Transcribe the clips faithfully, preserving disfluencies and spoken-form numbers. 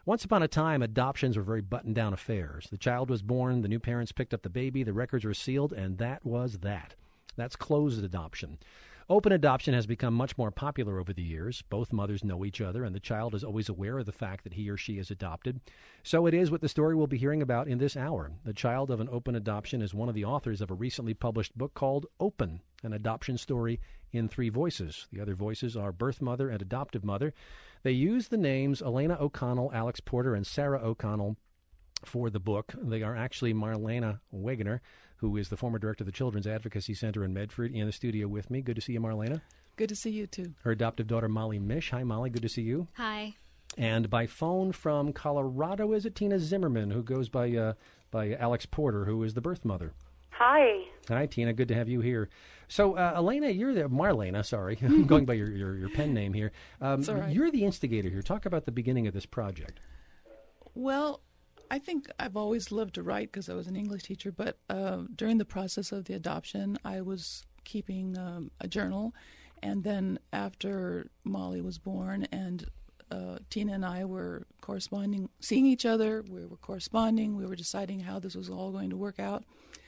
Once upon a time, adoptions were very buttoned-down affairs. The child was born, the new parents picked up the baby, the records were sealed, and that was that. That's closed adoption. Open adoption has become much more popular over the years. Both mothers know each other, and the child is always aware of the fact that he or she is adopted. So it is what the story we'll be hearing about in this hour. The child of an open adoption is one of the authors of a recently published book called Open, an adoption story in three voices. The other voices are birth mother and adoptive mother. They use the names Elena O'Connell, Alex Porter, and Sarah O'Connell for the book. They are actually Marlena Wegener, who is the former director of the Children's Advocacy Center in Medford, in the studio with me. Good to see you, Marlena. Good to see you, too. Her adoptive daughter, Molly Mish. Hi, Molly. Good to see you. Hi. And by phone from Colorado, is it Tina Zimmerman, who goes by uh, by Alex Porter, who is the birth mother? Hi. Hi, Tina. Good to have you here. So, uh, Elena, you're the Marlena. Sorry, I'm going by your, your, your pen name here. Um, That's all right. You're the instigator here. Talk about the beginning of this project. Well, I think I've always loved to write because I was an English teacher, but uh, during the process of the adoption, I was keeping um, a journal. And then after Molly was born and uh, Tina and I were corresponding, seeing each other, we were corresponding, we were deciding how this was all going to work out.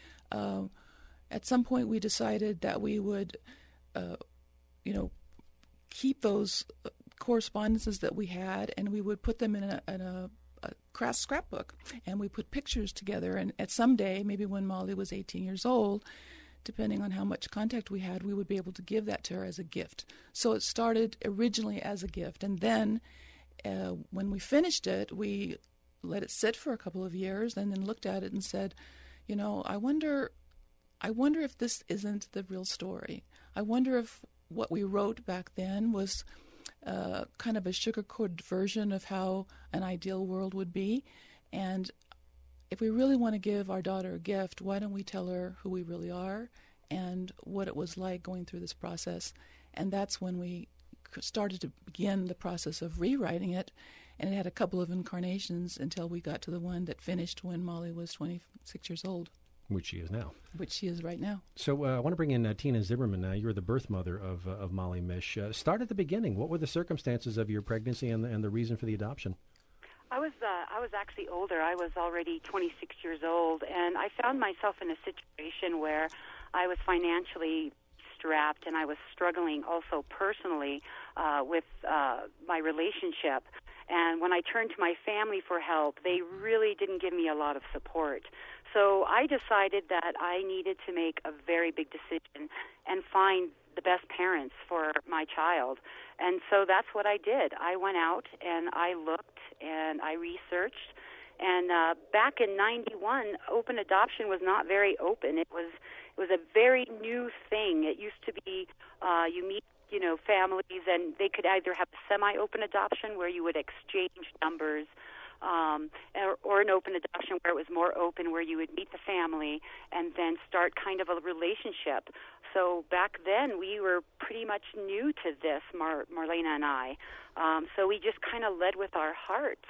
Uh, at some point, we decided that we would, uh, you know, keep those correspondences that we had, and we would put them in a, in a a craft scrapbook, and we put pictures together, and at some day, maybe when Molly was eighteen years old, depending on how much contact we had, we would be able to give that to her as a gift. So it started originally as a gift, and then uh, when we finished it, we let it sit for a couple of years and then looked at it and said, you know, I wonder I wonder if this isn't the real story. I wonder if what we wrote back then was Uh, kind of a sugar-coated version of how an ideal world would be. And if we really want to give our daughter a gift, why don't we tell her who we really are and what it was like going through this process? And that's when we started to begin the process of rewriting it. And it had a couple of incarnations until we got to the one that finished when Molly was twenty-six years old. Which she is now. Which she is right now. So uh, I want to bring in uh, Tina Zimmerman now. You're the birth mother of uh, of Molly Mish. Uh, start at the beginning. What were the circumstances of your pregnancy and the, and the reason for the adoption? I was uh, I was actually older. I was already twenty-six years old, and I found myself in a situation where I was financially strapped, and I was struggling also personally uh, with uh, my relationship. And when I turned to my family for help, they really didn't give me a lot of support. So I decided that I needed to make a very big decision and find the best parents for my child. And so that's what I did. I went out and I looked and I researched. And uh, back in ninety-one, open adoption was not very open. It was it was a very new thing. It used to be uh, you meet you know families, and they could either have semi-open adoption where you would exchange numbers, Um, or, or an open adoption where it was more open, where you would meet the family and then start kind of a relationship. So back then, we were pretty much new to this, Mar- Marlena and I. Um, so we just kind of led with our hearts.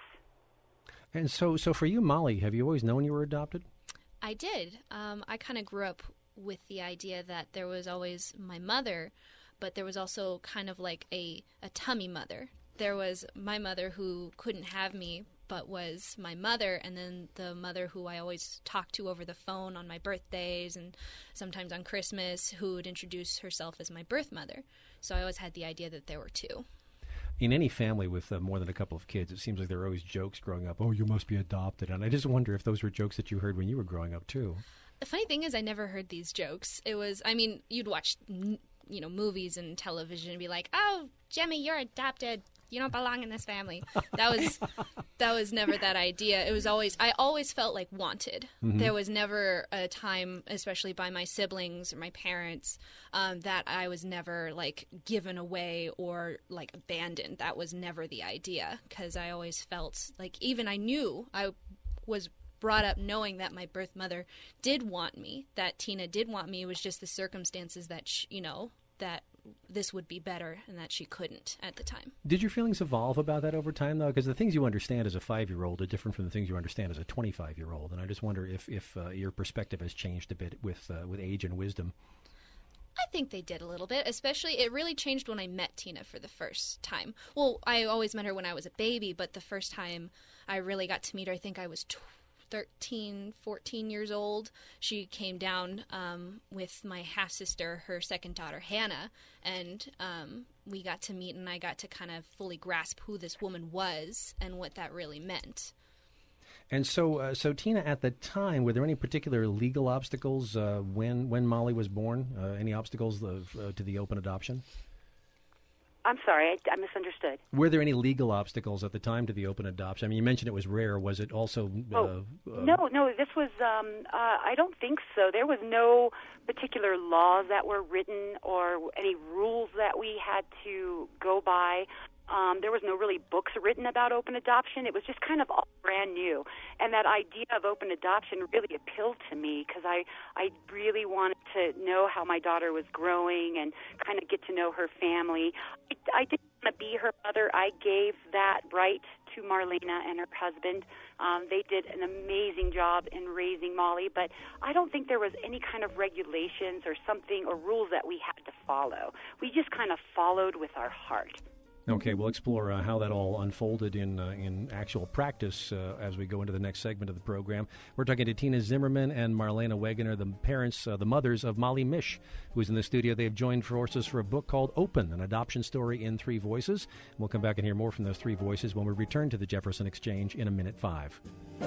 And so, so for you, Molly, have you always known you were adopted? I did. Um, I kind of grew up with the idea that there was always my mother, but there was also kind of like a, a tummy mother. There was my mother who couldn't have me, but was my mother, and then the mother who I always talked to over the phone on my birthdays and sometimes on Christmas, who would introduce herself as my birth mother. So I always had the idea that there were two. In any family with uh, more than a couple of kids, it seems like there are always jokes growing up, oh, you must be adopted. And I just wonder if those were jokes that you heard when you were growing up, too. The funny thing is I never heard these jokes. It was, I mean, you'd watch, you know, movies and television and be like, oh, Jimmy, you're adopted. You don't belong in this family. That was that was never that idea. It was always, I always felt like wanted. Mm-hmm. There was never a time, especially by my siblings or my parents, um, that I was never like given away or like abandoned. That was never the idea, because I always felt like, even I knew I was brought up knowing that my birth mother did want me, that Tina did want me. It was just the circumstances that, she, you know, that this would be better and that she couldn't at the time. Did your feelings evolve about that over time, though? Because the things you understand as a five-year-old are different from the things you understand as a twenty-five-year-old. And I just wonder if, if uh, your perspective has changed a bit with uh, with age and wisdom. I think they did a little bit, especially it really changed when I met Tina for the first time. Well, I always met her when I was a baby, but the first time I really got to meet her, I think I was thirteen, fourteen years old. She came down um, with my half-sister, her second daughter, Hannah, and um, we got to meet, and I got to kind of fully grasp who this woman was and what that really meant. And so, uh, so Tina, at the time, were there any particular legal obstacles uh, when when Molly was born? Uh, any obstacles of, uh, to the open adoption? I'm sorry, I, I misunderstood. Were there any legal obstacles at the time to the open adoption? I mean, you mentioned it was rare. Was it also? Uh, oh, uh, no, no. This was. Um, uh, I don't think so. There was no particular laws that were written or any rules that we had to go by. Um, there was no really books written about open adoption. It was just kind of all brand new. And that idea of open adoption really appealed to me because I, I really wanted to know how my daughter was growing and kind of get to know her family. I, I didn't want to be her mother. I gave that right to Marlena and her husband. Um, they did an amazing job in raising Molly, but I don't think there was any kind of regulations or something or rules that we had to follow. We just kind of followed with our heart. Okay, we'll explore uh, how that all unfolded in uh, in actual practice uh, as we go into the next segment of the program. We're talking to Tina Zimmerman and Marlena Wegener, the parents, uh, the mothers of Molly Mish, who's in the studio. They've joined forces for a book called Open, an adoption story in three voices. We'll come back and hear more from those three voices when we return to the Jefferson Exchange in a minute five.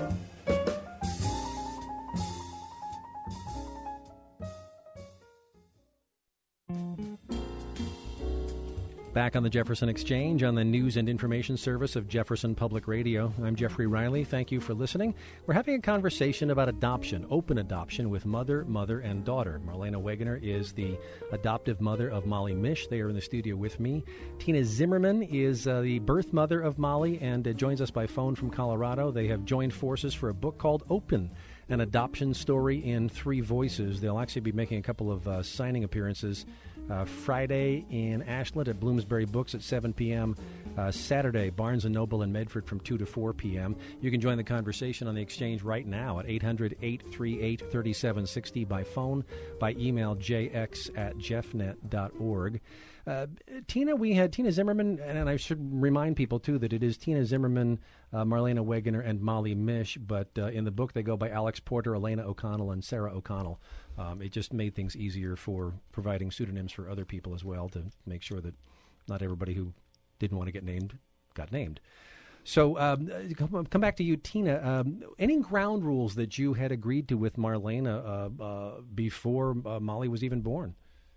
Back on the Jefferson Exchange on the news and information service of Jefferson Public Radio. I'm Jeffrey Riley. Thank you for listening. We're having a conversation about adoption, open adoption, with mother, mother, and daughter. Marlena Wegener is the adoptive mother of Molly Mish. They are in the studio with me. Tina Zimmerman is uh, the birth mother of Molly and uh, joins us by phone from Colorado. They have joined forces for a book called Open, an adoption story in three voices. They'll actually be making a couple of uh, signing appearances Uh, Friday in Ashland at Bloomsbury Books at seven p.m. Uh, Saturday, Barnes and Noble in Medford from two to four p.m. You can join the conversation on the Exchange right now at eight hundred, eight three eight, three seven six zero by phone, by email jx at jeffnet dot org. Uh, Tina, we had Tina Zimmerman, and I should remind people, too, that it is Tina Zimmerman, uh, Marlena Wegener, and Molly Mish, but uh, in the book they go by Alex Porter, Elena O'Connell, and Sarah O'Connell. Um, it just made things easier for providing pseudonyms for other people as well to make sure that not everybody who didn't want to get named got named. So um, come, come back to you, Tina. Um, any ground rules that you had agreed to with Marlena uh, uh, before uh, Molly was even born?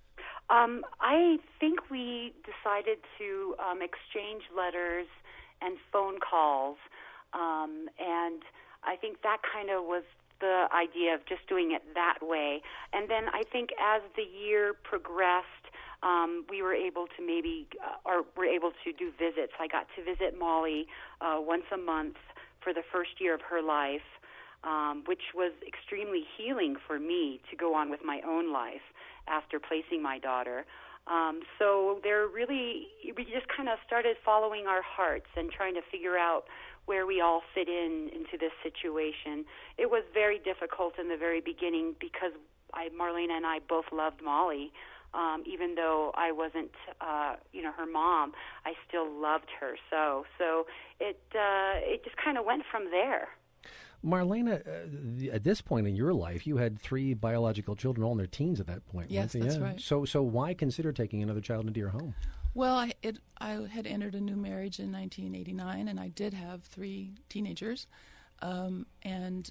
Um, I think we decided to um, exchange letters and phone calls, um, and I think that kind of was the idea of just doing it that way. And then I think as the year progressed, um, we were able to maybe, uh, or were able to do visits. I got to visit Molly uh, once a month for the first year of her life, um, which was extremely healing for me to go on with my own life after placing my daughter. Um, so there really, we just kind of started following our hearts and trying to figure out where we all fit in into this situation. It was very difficult in the very beginning because I, Marlena and I both loved Molly. Um, even though I wasn't, uh, you know, her mom, I still loved her. So, so it uh, it just kind of went from there. Marlena, uh, at this point in your life, you had three biological children, all in their teens at that point. Yes, right? that's yeah. right. So, so why consider taking another child into your home? Well, I, it, I had entered a new marriage in nineteen eighty-nine, and I did have three teenagers, um, and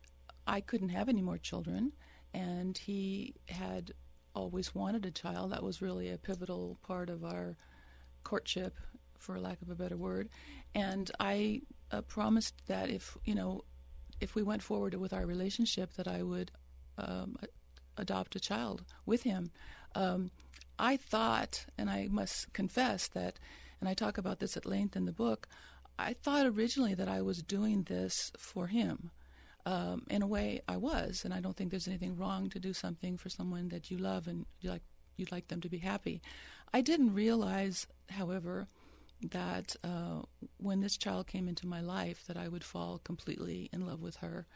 I couldn't have any more children, and he had always wanted a child. That was really a pivotal part of our courtship, for lack of a better word, and I uh, promised that if, you know, if we went forward with our relationship, that I would um, adopt a child with him. Um, I thought, and I must confess that, and I talk about this at length in the book, I thought originally that I was doing this for him. Um, in a way, I was, and I don't think there's anything wrong to do something for someone that you love and you like, you'd like them to be happy. I didn't realize, however, that uh, when this child came into my life, that I would fall completely in love with her.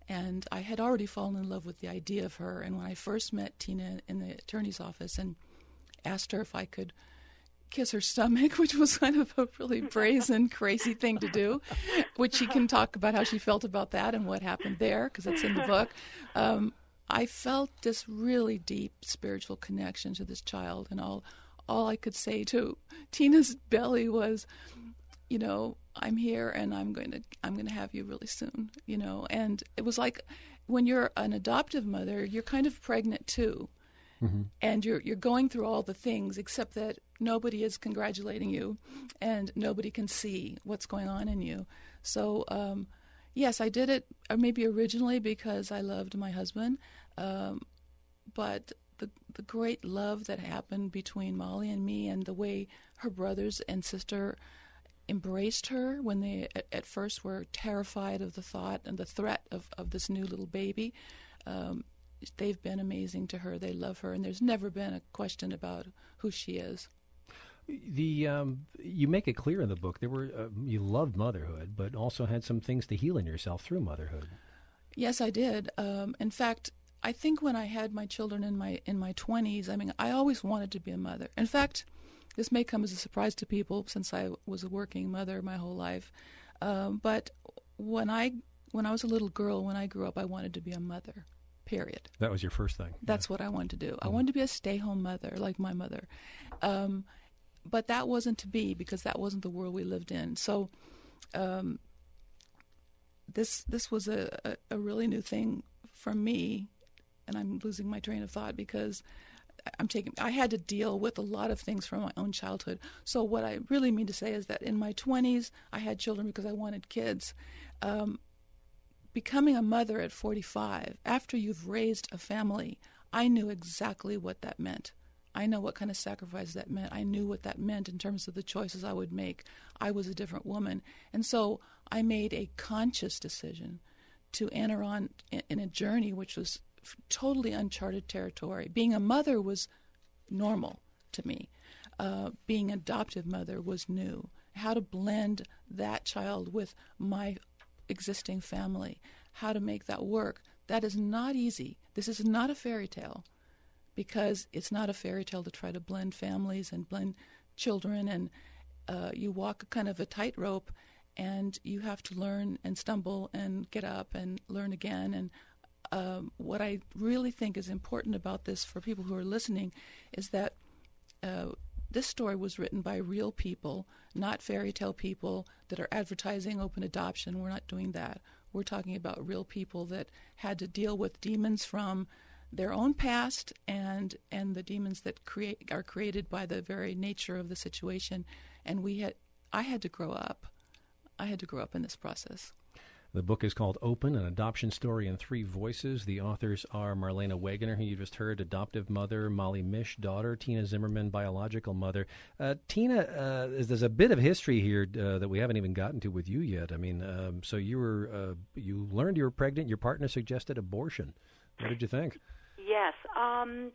And I had already fallen in love with the idea of her. And when I first met Tina in the attorney's office and asked her if I could kiss her stomach, which was kind of a really brazen, crazy thing to do, which she can talk about how she felt about that and what happened there, because it's in the book. Um, I felt this really deep spiritual connection to this child, and all all I could say to Tina's belly was, you know, I'm here and I'm going to I'm going to have you really soon, you know. And it was like when you're an adoptive mother, you're kind of pregnant too. Mm-hmm. And you're you're going through all the things, except that nobody is congratulating you, and nobody can see what's going on in you. So, um, yes, I did it uh, maybe originally because I loved my husband, um, but the the great love that happened between Molly and me, and the way her brothers and sister embraced her when they at, at first were terrified of the thought and the threat of, of this new little baby. Um, They've been amazing to her. They love her, and there's never been a question about who she is. The um, you make it clear in the book there were uh, you loved motherhood, but also had some things to heal in yourself through motherhood. Yes, I did. Um, in fact, I think when I had my children in my in my twenties, I mean, I always wanted to be a mother. In fact, this may come as a surprise to people since I was a working mother my whole life. Um, but when I when I was a little girl, when I grew up, I wanted to be a mother. Period. That was your first thing. That's yeah. what I wanted to do. Mm-hmm. I wanted to be a stay-home mother like my mother. Um, but that wasn't to be, because that wasn't the world we lived in. So um, this this was a, a, a really new thing for me, and I'm losing my train of thought because I'm taking. I had to deal with a lot of things from my own childhood. So what I really mean to say is that in my twenties, I had children because I wanted kids. Um, Becoming a mother at forty-five, after you've raised a family, I knew exactly what that meant. I know what kind of sacrifice that meant. I knew what that meant in terms of the choices I would make. I was a different woman. And so I made a conscious decision to enter on in, in a journey which was totally uncharted territory. Being a mother was normal to me. Uh, being an adoptive mother was new. How to blend that child with my existing family, how to make that work, that is not easy. This is not a fairy tale, because it's not a fairy tale to try to blend families and blend children, and uh, you walk kind of a tightrope, and you have to learn and stumble and get up and learn again. And um, what I really think is important about this for people who are listening is that uh, this story was written by real people, not fairy tale people that are advertising open adoption. We're not doing that. We're talking about real people that had to deal with demons from their own past and and the demons that create are created by the very nature of the situation. And we had, I had to grow up. I had to grow up in this process. The book is called Open, an adoption story in three voices. The authors are Marlena Wegener, who you just heard, adoptive mother, Molly Misch, daughter, Tina Zimmerman, biological mother. Uh, Tina, uh, there's a bit of history here uh, that we haven't even gotten to with you yet. I mean, um, so you were uh, you learned you were pregnant. Your partner suggested abortion. What did you think? Yes, um,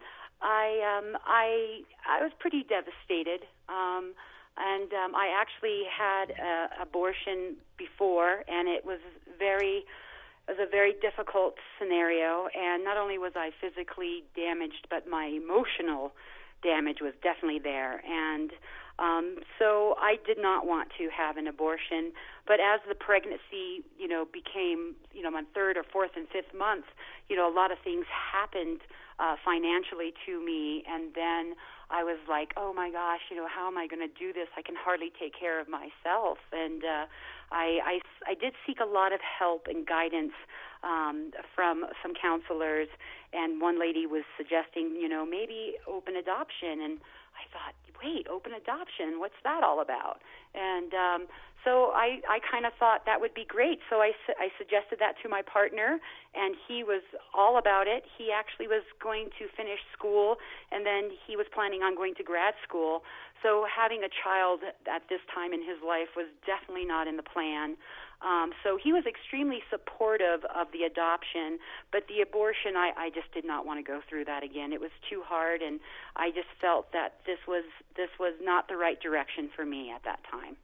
I um, I I was pretty devastated. Um, And um, I actually had an abortion before, and it was very, it was a very difficult scenario. And not only was I physically damaged, but my emotional damage was definitely there. And um, so I did not want to have an abortion. But as the pregnancy, you know, became, you know, my third or fourth and fifth month, you know, a lot of things happened uh, financially to me, and then I was like, oh my gosh, you know, how am I going to do this? I can hardly take care of myself. And uh, I, I, I did seek a lot of help and guidance um, from some counselors. And one lady was suggesting, you know, maybe open adoption. And I thought, wait, open adoption, what's that all about? And um, so I, I kind of thought that would be great. So I, su- I suggested that to my partner, and he was all about it. He actually was going to finish school, and then he was planning on going to grad school. So having a child at this time in his life was definitely not in the plan. Um, so he was extremely supportive of the adoption, but the abortion, I, I just did not want to go through that again. It was too hard, and I just felt that this was this was not the right direction for me at that time.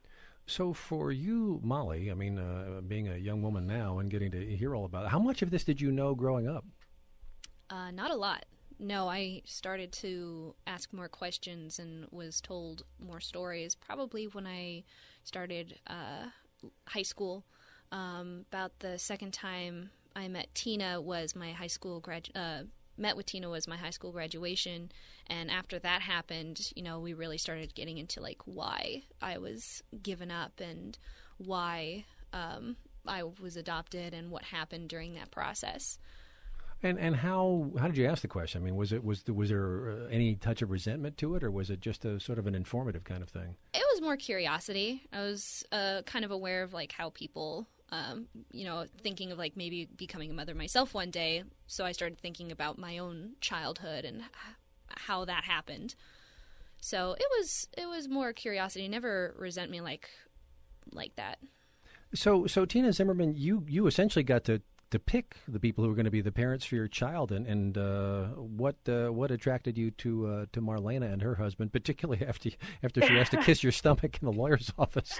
So for you, Molly, I mean, uh, being a young woman now and getting to hear all about it, how much of this did you know growing up? Uh, not a lot. No, I started to ask more questions and was told more stories probably when I started uh, high school. Um, about the second time I met Tina was my high school grad. Uh, met with Tina was my high school graduation, and after that happened, you know, we really started getting into like why I was given up and why um, I was adopted and what happened during that process. And and how how did you ask the question? I mean, was it was was there uh, any touch of resentment to it, or was it just a sort of an informative kind of thing? It was more curiosity. I was uh, kind of aware of like how people, um, you know, thinking of like maybe becoming a mother myself one day. So I started thinking about my own childhood and h- how that happened. So it was it was more curiosity, never resentment like like that. So so Tina Zimmerman, you you essentially got to. to pick the people who were going to be the parents for your child, and and uh, what uh, what attracted you to uh, to Marlena and her husband, particularly after after she has to kiss your stomach in the lawyer's office.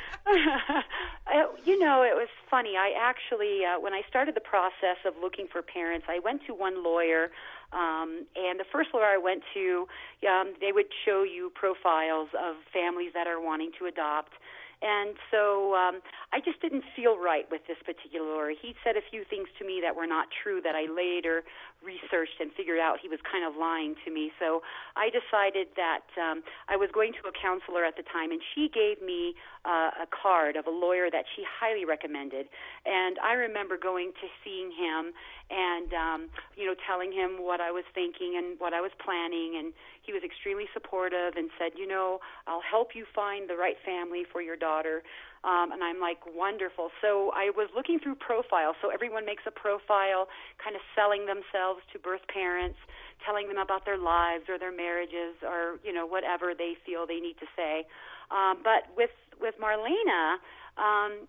uh, you know, it was funny. I actually, uh, when I started the process of looking for parents, I went to one lawyer, um, and the first lawyer I went to, um, they would show you profiles of families that are wanting to adopt. And so um, I just didn't feel right with this particular lawyer. He said a few things to me that were not true that I later researched and figured out he was kind of lying to me. So I decided that um, I was going to a counselor at the time, and she gave me uh, a card of a lawyer that she highly recommended. And I remember going to seeing him and, um, you know, telling him what I was thinking and what I was planning, and he was extremely supportive and said, you know, I'll help you find the right family for your daughter. Um, and I'm like, wonderful. So I was looking through profiles. So everyone makes a profile, kind of selling themselves to birth parents, telling them about their lives or their marriages or, you know, whatever they feel they need to say. Um, but with, with Marlena, um,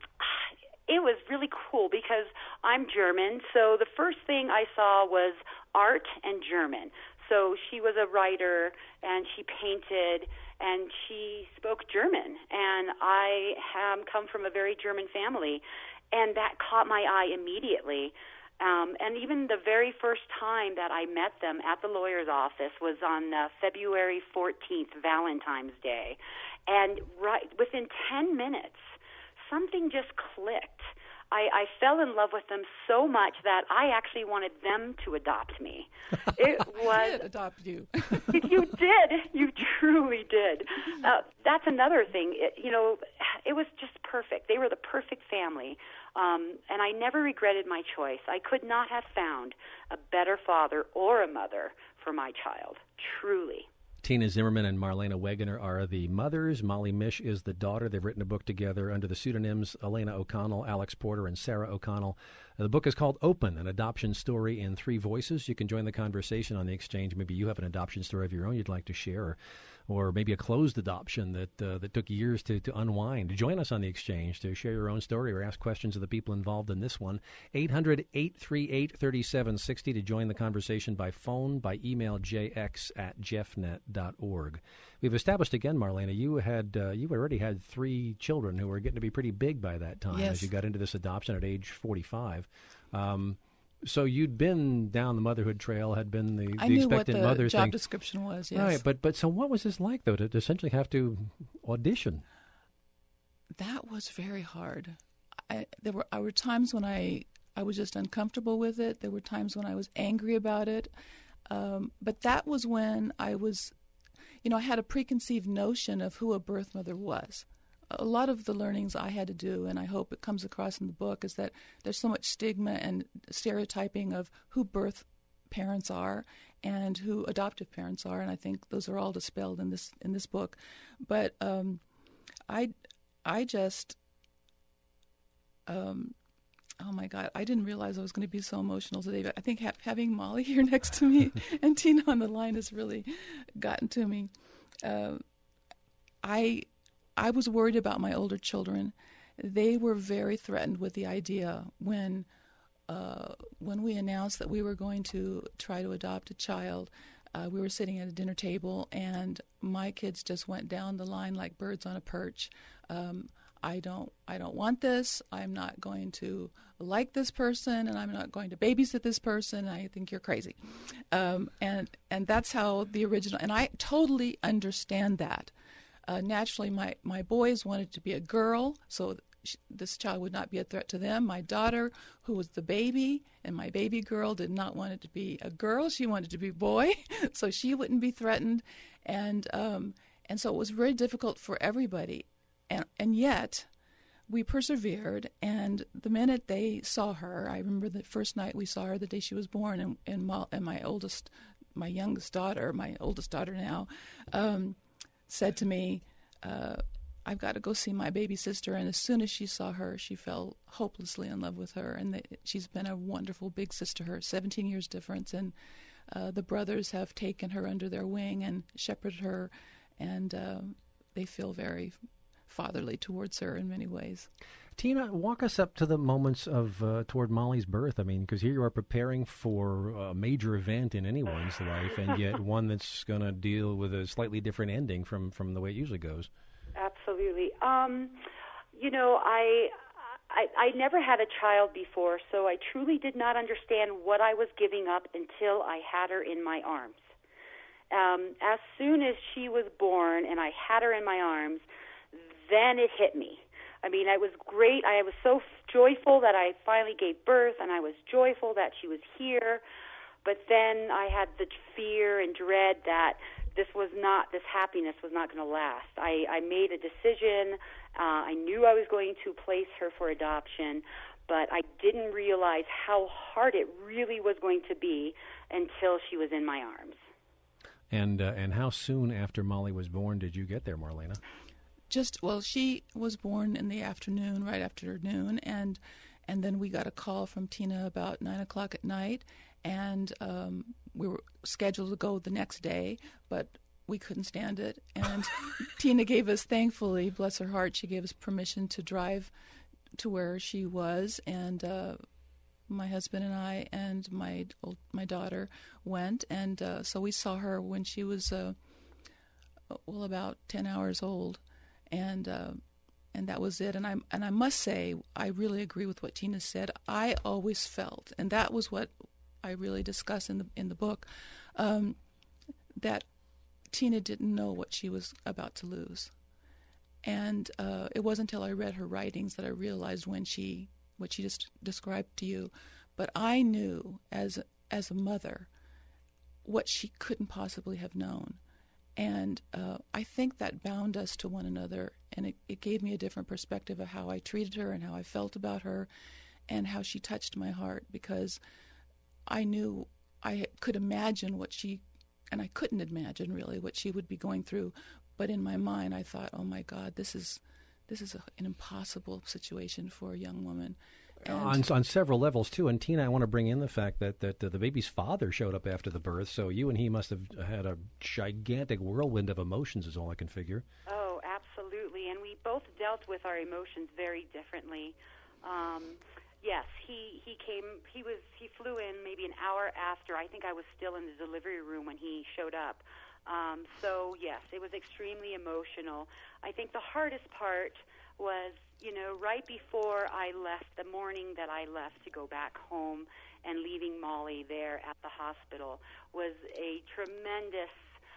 it was really cool because I'm German. So the first thing I saw was art and German. So she was a writer, and she painted, and she spoke German. And I um, come from a very German family, and that caught my eye immediately. Um, and even the very first time that I met them at the lawyer's office was on uh, February fourteenth, Valentine's Day. And right within ten minutes, something just clicked. I, I fell in love with them so much that I actually wanted them to adopt me. It was I did adopt you. You did. You truly did. Uh, that's another thing. It, you know, it was just perfect. They were the perfect family, um, and I never regretted my choice. I could not have found a better father or a mother for my child, truly. Tina Zimmerman and Marlena Wegener are the mothers. Molly Misch is the daughter. They've written a book together under the pseudonyms Elena O'Connell, Alex Porter, and Sarah O'Connell. The book is called Open, an adoption story in three voices. You can join the conversation on the exchange. Maybe you have an adoption story of your own you'd like to share, or, or maybe a closed adoption that uh, that took years to, to unwind. Join us on the exchange to share your own story or ask questions of the people involved in this one. eight hundred, eight three eight, three seven six zero to join the conversation by phone, by email, jx at jeffnet dot org. We've established again, Marlena, you had uh, you already had three children who were getting to be pretty big by that time Yes. as you got into this adoption at age forty-five. Um, so you'd been down the motherhood trail, had been the, I the knew expectant what the mother job thing. description was, yes. Right, but but so what was this like, though, to, to essentially have to audition? That was very hard. I, there were, there were times when I, I was just uncomfortable with it. There were times when I was angry about it. Um, but that was when I was, you know, I had a preconceived notion of who a birth mother was. A lot of the learnings I had to do, and I hope it comes across in the book, is that there's so much stigma and stereotyping of who birth parents are and who adoptive parents are, and I think those are all dispelled in this in this book. But um, I, I just, um, oh my God, I didn't realize I was going to be so emotional today. But I think ha- having Molly here next to me and Tina on the line has really gotten to me. Uh, I. I was worried about my older children. They were very threatened with the idea when uh, when we announced that we were going to try to adopt a child. Uh, we were sitting at a dinner table, and my kids just went down the line like birds on a perch. Um, I don't I don't want this. I'm not going to like this person, and I'm not going to babysit this person. I think you're crazy. Um, and and that's how the original, and I totally understand that. Uh, naturally, my, my boys wanted to be a girl, so sh- this child would not be a threat to them. My daughter, who was the baby, and my baby girl did not want it to be a girl. She wanted to be a boy, so she wouldn't be threatened. And um, and so it was very difficult for everybody. And and yet, we persevered, and the minute they saw her, I remember the first night we saw her, the day she was born, and, and, my, and my oldest, my youngest daughter, my oldest daughter now, um, said to me, uh, I've got to go see my baby sister. And as soon as she saw her, she fell hopelessly in love with her. And they, she's been a wonderful big sister to her, seventeen years difference. And uh, the brothers have taken her under their wing and shepherded her, and uh, they feel very fatherly towards her in many ways. Tina, walk us up to the moments of uh, toward Molly's birth. I mean, because here you are preparing for a major event in anyone's life, and yet one that's going to deal with a slightly different ending from, from the way it usually goes. Absolutely. Um, you know, I, I I never had a child before, so I truly did not understand what I was giving up until I had her in my arms. Um, as soon as she was born and I had her in my arms, then it hit me. I mean, I was great. I was so joyful that I finally gave birth, and I was joyful that she was here. But then I had the fear and dread that this was not, this happiness was not going to last. I, I made a decision. Uh, I knew I was going to place her for adoption, but I didn't realize how hard it really was going to be until she was in my arms. And uh, and how soon after Molly was born did you get there, Marlena? Just, well, she was born in the afternoon, right after noon, and and then we got a call from Tina about nine o'clock at night, and um, we were scheduled to go the next day, but we couldn't stand it. And Tina gave us, thankfully, bless her heart, she gave us permission to drive to where she was, and uh, my husband and I and my old, my daughter went, and uh, so we saw her when she was, uh, well, about ten hours old. And uh, and that was it. And I and I must say, I really agree with what Tina said. I always felt, and that was what I really discuss in the in the book, um, that Tina didn't know what she was about to lose. And uh, it wasn't until I read her writings that I realized when she what she just described to you. But I knew as as a mother what she couldn't possibly have known. And uh, I think that bound us to one another, and it, it gave me a different perspective of how I treated her and how I felt about her and how she touched my heart, because I knew I could imagine what she, and I couldn't imagine really what she would be going through, but in my mind I thought, oh my God, this is this is a, an impossible situation for a young woman. On, on several levels, too. And, Tina, I want to bring in the fact that, that uh, the baby's father showed up after the birth, so you and he must have had a gigantic whirlwind of emotions, is all I can figure. Oh, absolutely. And we both dealt with our emotions very differently. Um, yes, he, he came, he was, he flew in maybe an hour after. I think I was still in the delivery room when he showed up. Um, so, yes, it was extremely emotional. I think the hardest part was, you know, right before I left, the morning that I left to go back home and leaving Molly there at the hospital was a tremendous,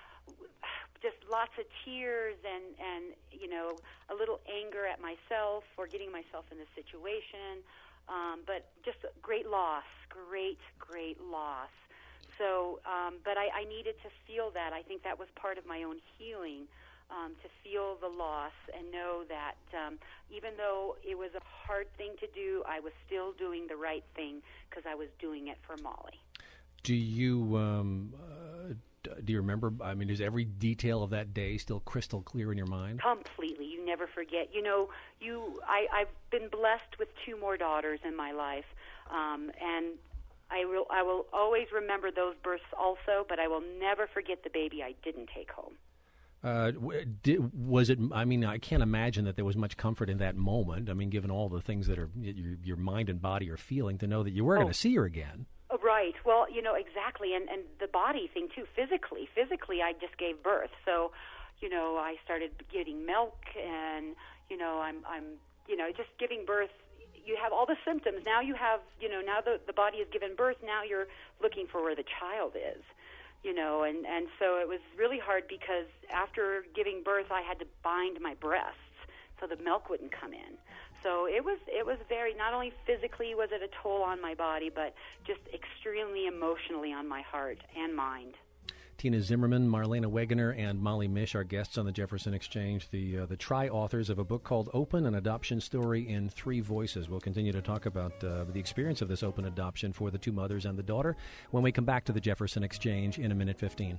just lots of tears and, and you know, a little anger at myself for getting myself in this situation, um, but just great loss, great, great loss. So, um, but I, I needed to feel that. I think that was part of my own healing. Um, to feel the loss and know that um, even though it was a hard thing to do, I was still doing the right thing because I was doing it for Molly. Do you um, uh, do you remember? I mean, is every detail of that day still crystal clear in your mind? Completely. You never forget. You know, you. I, I've been blessed with two more daughters in my life, um, and I will. I will always remember those births also, but I will never forget the baby I didn't take home. Uh, did, was it, I mean, I can't imagine that there was much comfort in that moment. I mean, given all the things that are your, your mind and body are feeling, to know that you were oh. going to see her again. Oh, right. Well, you know, exactly. And, and the body thing, too, physically. Physically, I just gave birth. So, you know, I started getting milk and, You know, I'm, I'm, you know, just giving birth. You have all the symptoms. Now you have, you know, now the, the body has given birth. Now you're looking for where the child is, you know, and, and so it was really hard because after giving birth, I had to bind my breasts so the milk wouldn't come in. So it was, it was very, not only physically was it a toll on my body, but just extremely emotionally on my heart and mind. Tina Zimmerman, Marlena Wegener, and Molly Mish are guests on the Jefferson Exchange, the uh, the tri-authors of a book called Open, an Adoption Story in Three Voices. We'll continue to talk about uh, the experience of this open adoption for the two mothers and the daughter when we come back to the Jefferson Exchange in a minute fifteen.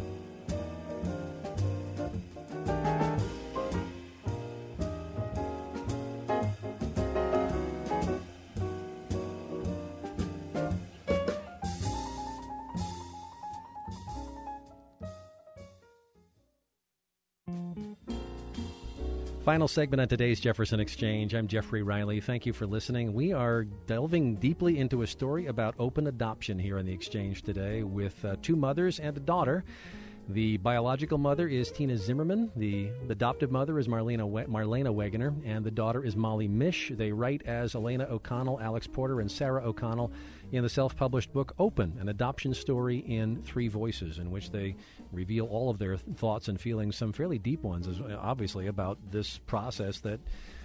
Final segment on today's Jefferson Exchange. I'm Jeffrey Riley. Thank you for listening. We are delving deeply into a story about open adoption here on the Exchange today with uh, two mothers and a daughter. The biological mother is Tina Zimmerman. The adoptive mother is Marlena we- Marlena Wegener. And the daughter is Molly Mish. They write as Elena O'Connell, Alex Porter, and Sarah O'Connell in the self-published book Open, an adoption story in three voices, in which they reveal all of their th- thoughts and feelings, some fairly deep ones, as, obviously, about this process that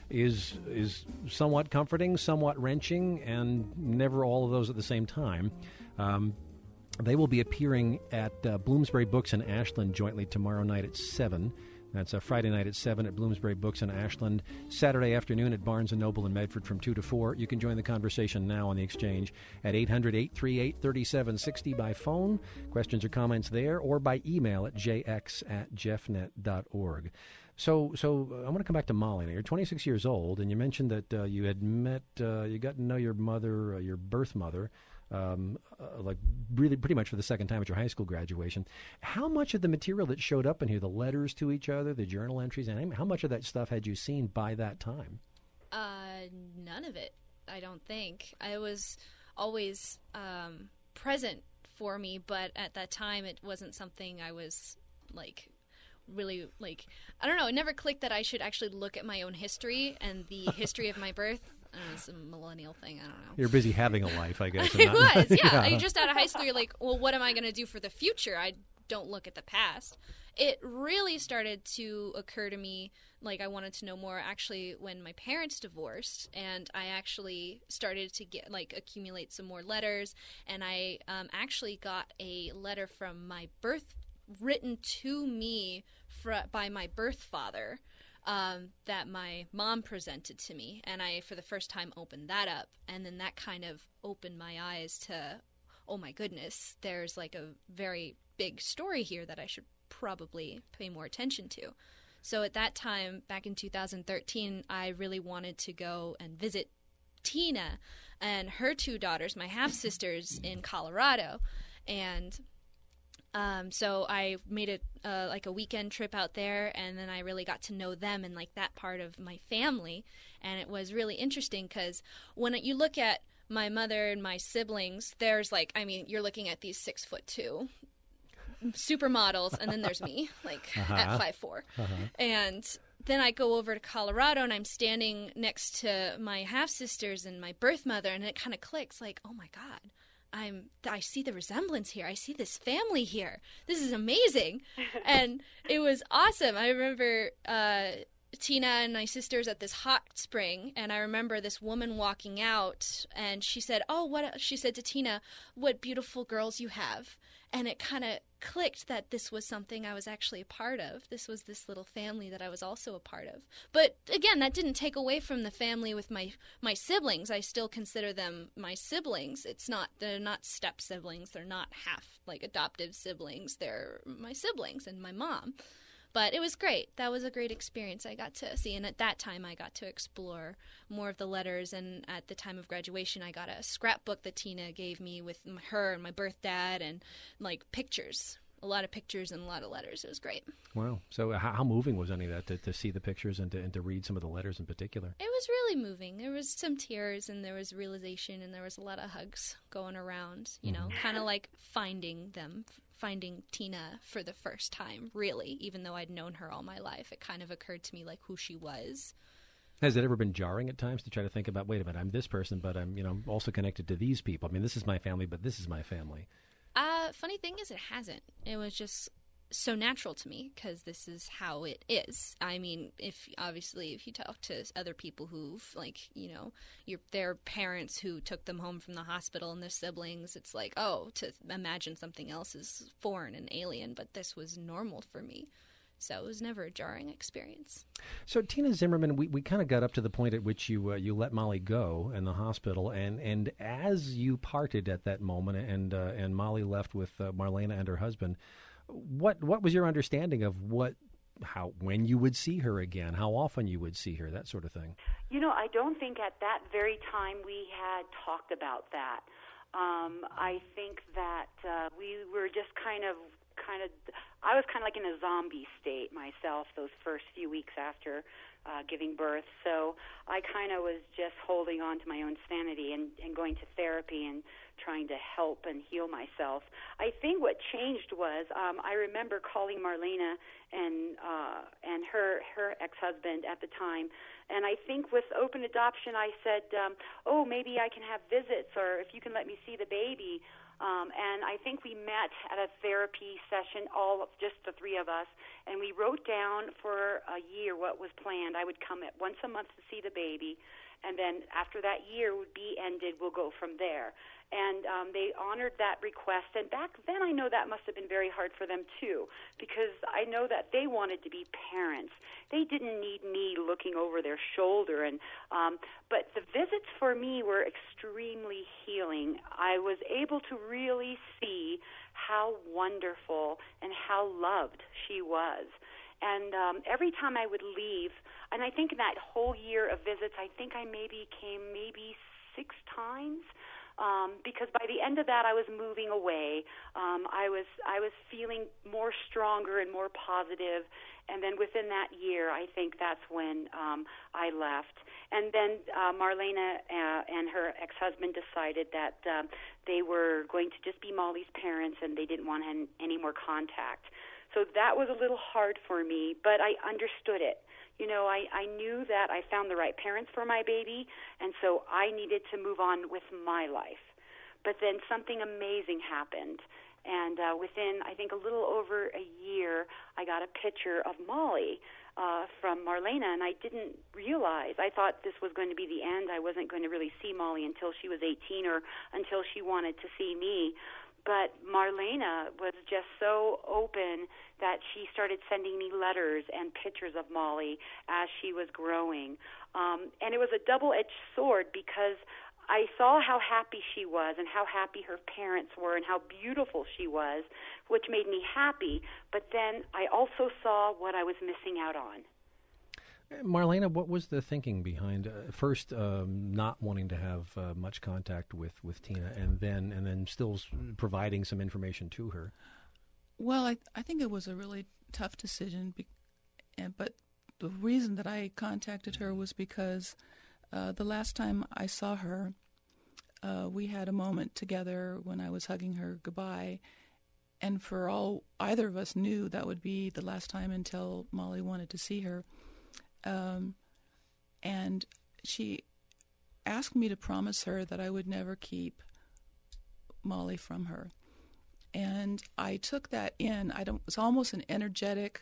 is is somewhat comforting, somewhat wrenching, and never all of those at the same time. Um, They will be appearing at uh, Bloomsbury Books in Ashland jointly tomorrow night at seven. That's a Friday night at seven at Bloomsbury Books in Ashland. Saturday afternoon at Barnes and Noble in Medford from two to four. You can join the conversation now on the Exchange at eight hundred, eight three eight, three seven six zero by phone. Questions or comments there, or by email at j x at jeffnet dot org. So, so uh, I want to come back to Molly. Now, you're twenty-six years old, and you mentioned that uh, you had met, uh, you got to know your mother, uh, your birth mother, Um, uh, like really pretty much for the second time at your high school graduation. How much of the material that showed up in here, the letters to each other, the journal entries, and how much of that stuff had you seen by that time? Uh, none of it, I don't think. I was always um, present for me, but at that time it wasn't something I was, like, really, like, I don't know, it never clicked that I should actually look at my own history and the history of my birth. I don't know, it's a millennial thing, I don't know. You're busy having a life, I guess. It not, was, yeah. yeah. I just out of high school, you're like, well, what am I going to do for the future? I don't look at the past. It really started to occur to me, like I wanted to know more actually when my parents divorced, and I actually started to get, like, accumulate some more letters, and I um, actually got a letter from my birth, written to me fr- by my birth father, Um, that my mom presented to me, and I, for the first time, opened that up, and then that kind of opened my eyes to, oh my goodness, there's like a very big story here that I should probably pay more attention to. So at that time, back in two thousand thirteen, I really wanted to go and visit Tina and her two daughters, my half-sisters, in Colorado, and Um, so I made it uh, like a weekend trip out there, and then I really got to know them and like that part of my family, and it was really interesting because when you look at my mother and my siblings, there's like, I mean, you're looking at these six foot two supermodels, and then there's me, like uh-huh. at five four, uh-huh. and then I go over to Colorado, and I'm standing next to my half sisters and my birth mother, and it kind of clicks, like, oh my God. I'm, I see the resemblance here. I see this family here. This is amazing. And it was awesome. I remember uh, Tina and my sisters at this hot spring, and I remember this woman walking out, and she said, oh, what, she said to Tina, what beautiful girls you have. And it kind of clicked that this was something I was actually a part of. This was this little family that I was also a part of. But again, that didn't take away from the family with my my siblings. I still consider them my siblings. It's not, they're not step siblings. They're not half like adoptive siblings. They're my siblings and my mom. But it was great. That was a great experience I got to see. And at that time, I got to explore more of the letters. And at the time of graduation, I got a scrapbook that Tina gave me with her and my birth dad and, like, pictures. A lot of pictures and a lot of letters. It was great. Wow. So how, how moving was any of that to, to see the pictures and to, and to read some of the letters in particular? It was really moving. There was some tears, and there was realization, and there was a lot of hugs going around, you mm-hmm. know, kind of like finding them, finding Tina for the first time, really. Even though I'd known her all my life, it kind of occurred to me like who she was. Has it ever been jarring at times to try to think about, wait a minute, I'm this person, but I'm, you know, also connected to these people? I mean, this is my family, but this is my family. Uh, funny thing is, it hasn't. It was just so natural to me because this is how it is. I mean, if obviously if you talk to other people who've, like, you know, your their parents who took them home from the hospital and their siblings, it's like, oh, to imagine something else is foreign and alien, but this was normal for me. So it was never a jarring experience. So Tina Zimmerman, we, we kind of got up to the point at which you uh, you let Molly go in the hospital, and, and as you parted at that moment, and uh, and Molly left with uh, Marlena and her husband, what what was your understanding of what how when you would see her again, how often you would see her, that sort of thing? You know, I don't think at that very time we had talked about that. Um, I think that uh, we were just kind of. kind of I was kind of like in a zombie state myself those first few weeks after uh, giving birth. So I kind of was just holding on to my own sanity and, and going to therapy and trying to help and heal myself. I think what changed was um, I remember calling Marlena and uh, and her her ex-husband at the time, and I think with open adoption I said, um, oh, maybe I can have visits, or if you can let me see the baby. Um, and I think we met at a therapy session, all of just the three of us, and we wrote down for a year what was planned. I would come at once a month to see the baby, and then after that year would be ended, we'll go from there. And um, they honored that request. And back then, I know that must have been very hard for them, too, because I know that they wanted to be parents. They didn't need me looking over their shoulder. And um, but the visits for me were extremely healing. I was able to really see how wonderful and how loved she was. And um, every time I would leave, and I think in that whole year of visits, I think I maybe came maybe six times. Um, because by the end of that, I was moving away. Um, I was I was feeling more stronger and more positive. And then within that year, I think that's when um, I left. And then uh, Marlena uh, and her ex-husband decided that um, they were going to just be Molly's parents, and they didn't want any more contact. So that was a little hard for me, but I understood it. You know, I, I knew that I found the right parents for my baby, and so I needed to move on with my life. But then something amazing happened, and uh, within, I think, a little over a year, I got a picture of Molly uh, from Marlena, and I didn't realize. I thought this was going to be the end. I wasn't going to really see Molly until she was eighteen or until she wanted to see me. But Marlena was just so open that she started sending me letters and pictures of Molly as she was growing. Um, and it was a double-edged sword because I saw how happy she was and how happy her parents were and how beautiful she was, which made me happy. But then I also saw what I was missing out on. Marlena, what was the thinking behind uh, first um, not wanting to have uh, much contact with, with Tina, and then and then still s- providing some information to her? Well, I I think it was a really tough decision, be- and, but the reason that I contacted her was because uh, the last time I saw her, uh, we had a moment together when I was hugging her goodbye, and for all either of us knew that would be the last time until Molly wanted to see her. Um, and she asked me to promise her that I would never keep Molly from her. And I took that in. I don't, it was almost an energetic,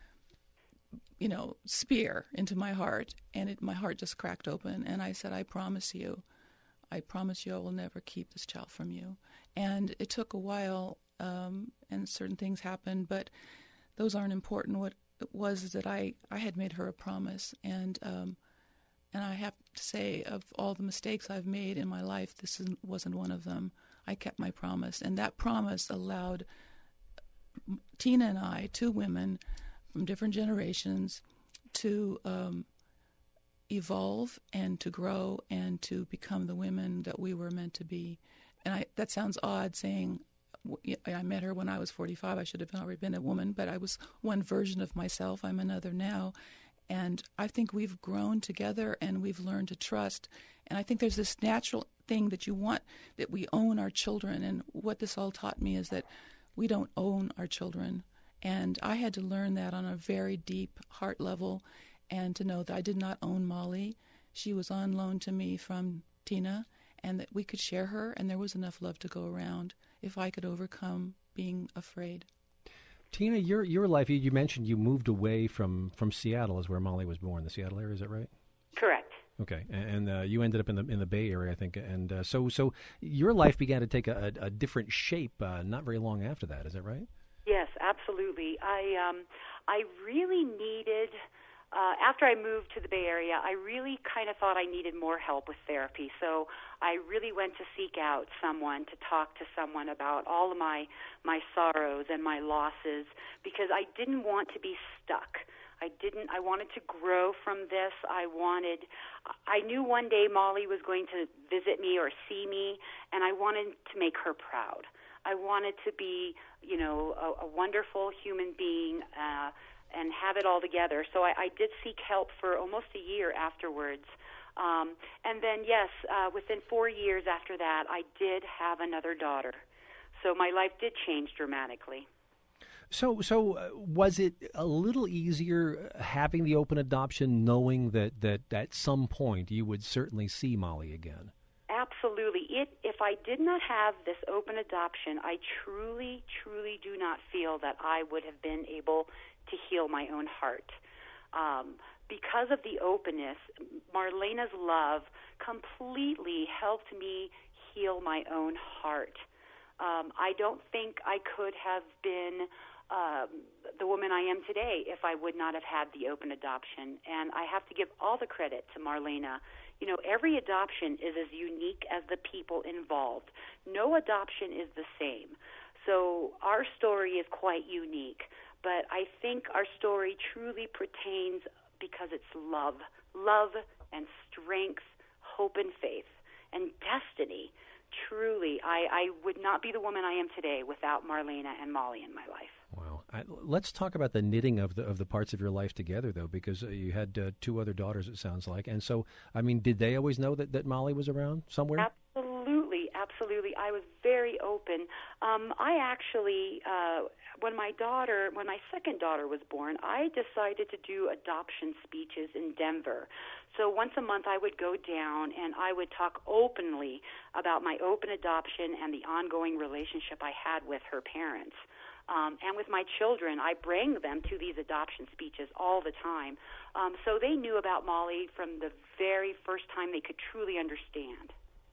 you know, spear into my heart. And it, my heart just cracked open. And I said, I promise you, I promise you I will never keep this child from you. And it took a while, um, and certain things happened, but those aren't important. What it was is that I, I had made her a promise, and um, and I have to say, of all the mistakes I've made in my life, this is, wasn't one of them. I kept my promise, and that promise allowed Tina and I, two women from different generations, to um, evolve and to grow and to become the women that we were meant to be. And I, that sounds odd saying, I met her when I was forty-five. I should have already been a woman, but I was one version of myself. I'm another now. And I think we've grown together and we've learned to trust. And I think there's this natural thing that you want, that we own our children. And what this all taught me is that we don't own our children. And I had to learn that on a very deep heart level. and to know that I did not own Molly. She was on loan to me from Tina, and that we could share her, and there was enough love to go around if I could overcome being afraid. Tina, your your life, you, you mentioned you moved away from, from Seattle is where Molly was born, the Seattle area, is that right? Correct. Okay, and, and uh, you ended up in the in the Bay Area, I think, and uh, so so your life began to take a, a, a different shape uh, not very long after that, is that right? Yes, absolutely. I um, I really needed, uh, after I moved to the Bay Area, I really kind of thought I needed more help with therapy. So I really went to seek out someone, to talk to someone about all of my, my sorrows and my losses, because I didn't want to be stuck. I didn't, I wanted to grow from this. I wanted, I knew one day Molly was going to visit me or see me, and I wanted to make her proud. I wanted to be, you know, a, a wonderful human being uh, and have it all together. So I, I did seek help for almost a year afterwards. Um, and then, yes, uh, within four years after that, I did have another daughter. So my life did change dramatically. So, so uh, was it a little easier having the open adoption, knowing that, that at some point you would certainly see Molly again? Absolutely. It, if I did not have this open adoption, I truly, truly do not feel that I would have been able to heal my own heart. Um, because of the openness, Marlena's love completely helped me heal my own heart. Um, I don't think I could have been um, the woman I am today if I would not have had the open adoption. And I have to give all the credit to Marlena. You know, every adoption is as unique as the people involved. No adoption is the same. So our story is quite unique. But I think our story truly pertains because it's love. Love and strength, hope and faith, and destiny. Truly, I, I would not be the woman I am today without Marlena and Molly in my life. Wow. I, let's talk about the knitting of the of the parts of your life together, though, because uh, you had uh, two other daughters, it sounds like. And so, I mean, did they always know that, that Molly was around somewhere? Absolutely, absolutely. I was very open. Um, I actually, uh, when my daughter, when my second daughter was born, I decided to do adoption speeches in Denver. So once a month I would go down and I would talk openly about my open adoption and the ongoing relationship I had with her parents. Um, and with my children, I bring them to these adoption speeches all the time. Um, so they knew about Molly from the very first time they could truly understand.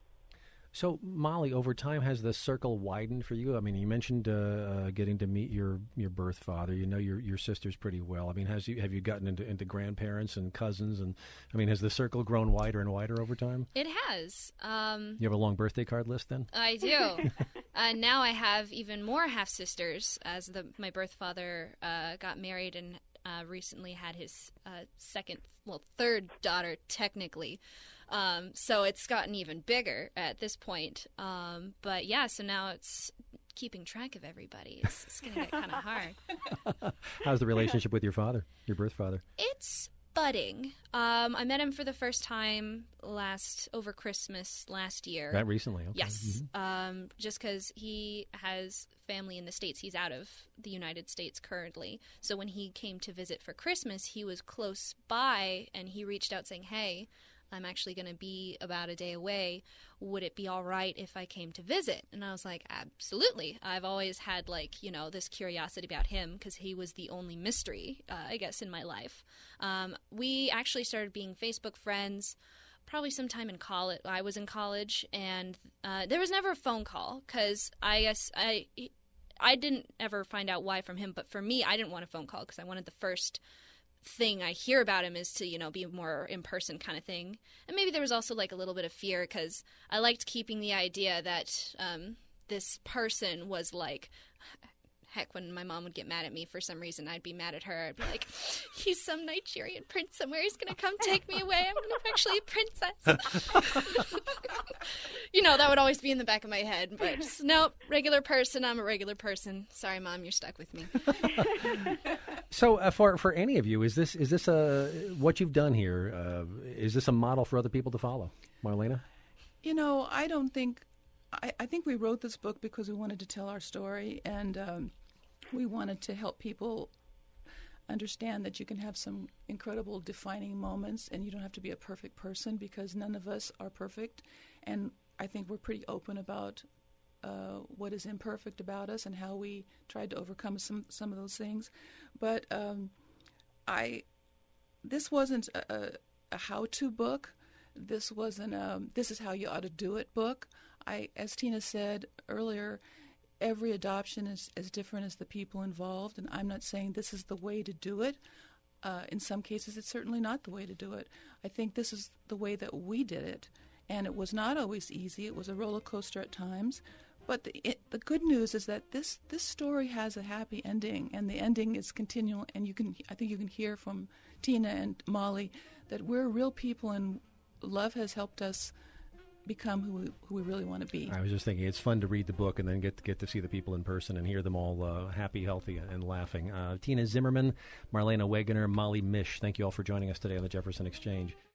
So, Molly, over time, has the circle widened for you? I mean, you mentioned uh, uh, getting to meet your, your birth father. You know your your sisters pretty well. I mean, has you have you gotten into, into grandparents and cousins? And I mean, has the circle grown wider and wider over time? It has. Um, you have a long birthday card list then? I do. uh, now I have even more half-sisters, as the my birth father uh, got married and uh, recently had his uh, second, well, third daughter, technically. Um, so it's gotten even bigger at this point. Um, but yeah, so now it's keeping track of everybody. It's, it's going to get kind of hard. How's the relationship with your father, your birth father? It's budding. Um, I met him for the first time last, over Christmas last year. That recently, okay. Yes. Mm-hmm. Um, just because he has family in the States. He's out of the United States currently. So when he came to visit for Christmas, he was close by and he reached out saying, hey, I'm actually going to be about a day away. Would it be all right if I came to visit? And I was like, absolutely. I've always had, like, you know, this curiosity about him because he was the only mystery, uh, I guess, in my life. Um, we actually started being Facebook friends probably sometime in college. I was in college, and uh, there was never a phone call because I guess I, I didn't ever find out why from him. But for me, I didn't want a phone call because I wanted the first thing I hear about him is to, you know, be more in-person kind of thing. And maybe there was also like a little bit of fear because I liked keeping the idea that um, this person was like, heck, when my mom would get mad at me for some reason, I'd be mad at her. I'd be like, he's some Nigerian prince somewhere. He's going to come take me away. I'm actually a princess. You know, that would always be in the back of my head. But nope, regular person. I'm a regular person. Sorry, Mom, you're stuck with me. So uh, for for any of you, is this is this a what you've done here? Uh, is this a model for other people to follow, Marlena? You know, I don't think. I, I think we wrote this book because we wanted to tell our story, and um, we wanted to help people understand that you can have some incredible defining moments, and you don't have to be a perfect person, because none of us are perfect. And I think we're pretty open about uh, what is imperfect about us and how we tried to overcome some some of those things. But um, I, this wasn't a, a how-to book. This wasn't a this is how you ought to do it book. I, as Tina said earlier, every adoption is as different as the people involved, and I'm not saying this is the way to do it. Uh, in some cases, it's certainly not the way to do it. I think this is the way that we did it, and it was not always easy. It was a roller coaster at times. But the, it, the good news is that this, this story has a happy ending, and the ending is continual. And you can, I think, you can hear from Tina and Molly that we're real people, and love has helped us become who we, who we really want to be. I was just thinking it's fun to read the book and then get to, get to see the people in person and hear them all uh, happy, healthy, and laughing. Uh, Tina Zimmerman, Marlena Wegener, Molly Mish, thank you all for joining us today on the Jefferson Exchange.